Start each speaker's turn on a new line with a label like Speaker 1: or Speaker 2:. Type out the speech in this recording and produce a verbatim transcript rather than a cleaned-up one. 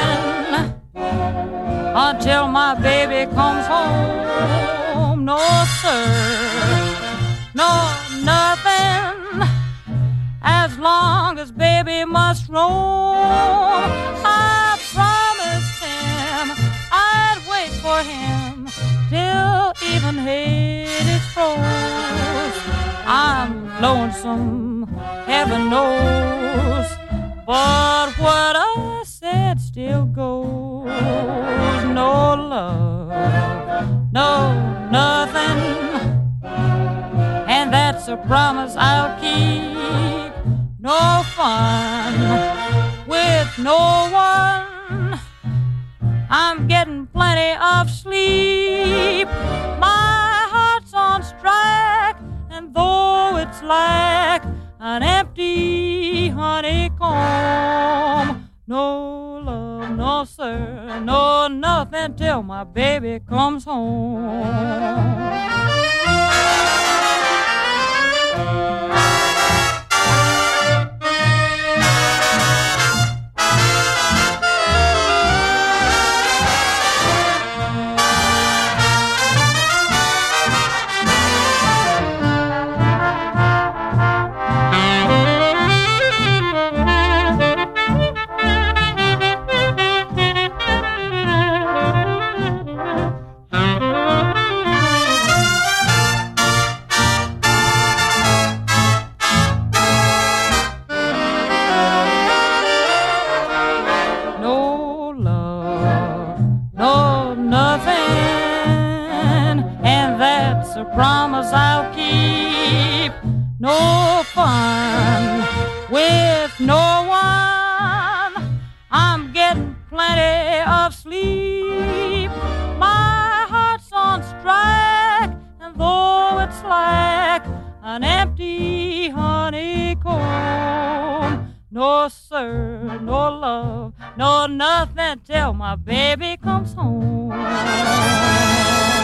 Speaker 1: nothing until my baby comes home. No, sir, no, nothing as long as baby must roam. I promised him I'd wait for him till even Hades froze. I'm lonesome, heaven knows, but what I said still goes. No love, no nothing, and that's a promise I'll keep. No fun with no one, I'm getting plenty of sleep. My heart's on strike, and though it's like an empty honeycomb, no love, no sir, no nothing till my baby comes home. A promise I'll keep. No fun with no one, I'm getting plenty of sleep. My heart's on strike, and though it's like an empty honeycomb, no sir, no love, no nothing till my baby comes home.